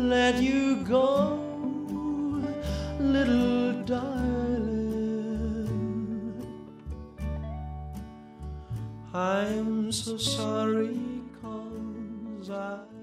let you go, little darling. I'm so sorry, 'cause I